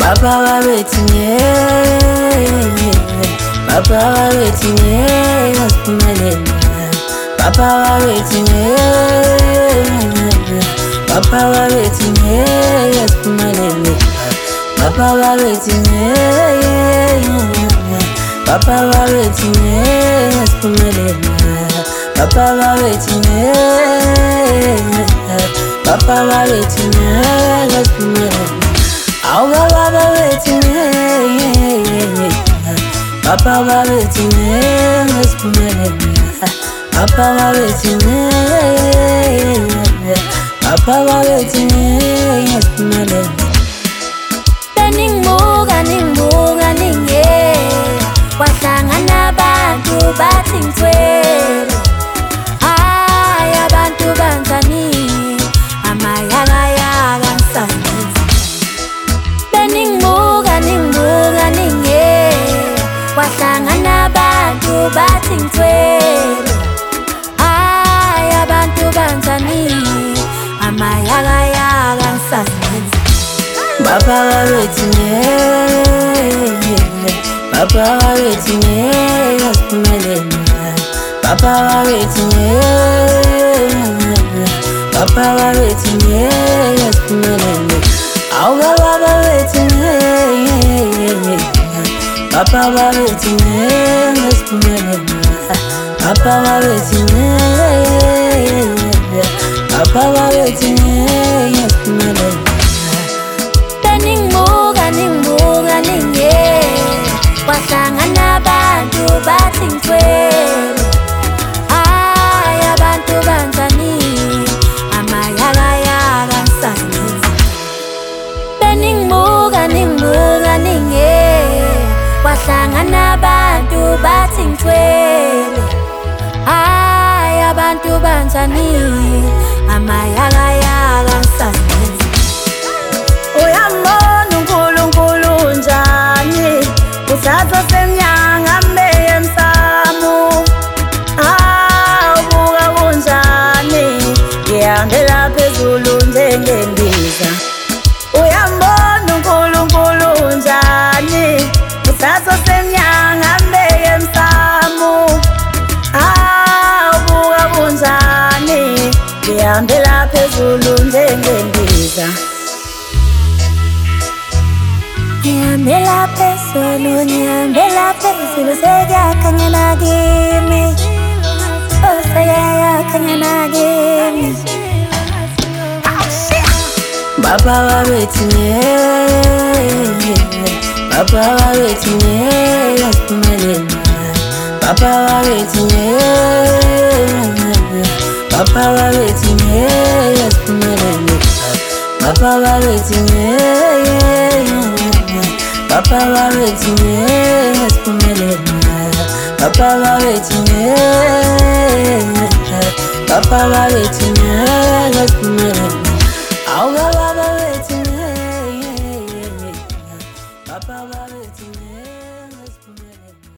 Papa wa waiting, Papa wa waiting, Papa wa waiting, Papa wa waiting, Papa wa waiting, Papa wa waiting, Papa wa waiting, Papa wa waiting, Papa wa waiting, Papa wa waiting, Papa wa waiting, Papa wa waiting, Ninguga ninge wahlangana abantu bathi ngithwele hayi abantu banjani amayakayaka ngisangiza Ninguga ninge wahlangana abantu bathi ngithwele hayi abantu banjani amayakayaka ngisangiza Papa wa waiting, Papa wa waiting, Papa wa waiting, Papa wa waiting, Papa wa waiting, Papa wa waiting, Papa wa waiting, Papa wa waiting, Ninguga ninge wahlangana abantu bathi ngithwele hayi abantu banjani amayakayaka ngisangiza Ninguga ninge wahlangana abantu bathi ngithwele hayi abantu banjani amayakayaka ngisangiza Sazo semnyanga mbeye msamu Buka kunjani Ngihambela phezulu njengendiza Uyambona uNkulunkulu unjani Sazo semnyanga mbeye msamu Buka kunjani Ngihambela phezulu njengendiza Nyambela phezulu sekuyakhanyela kimi Oh sekuyakhanyela kimi Papa wa waiting, Papa wa waiting, Papa wa waiting, Papa wa waiting, Papa wa waiting, Papa wa waiting, Papa wa waiting, Papa wa waiting,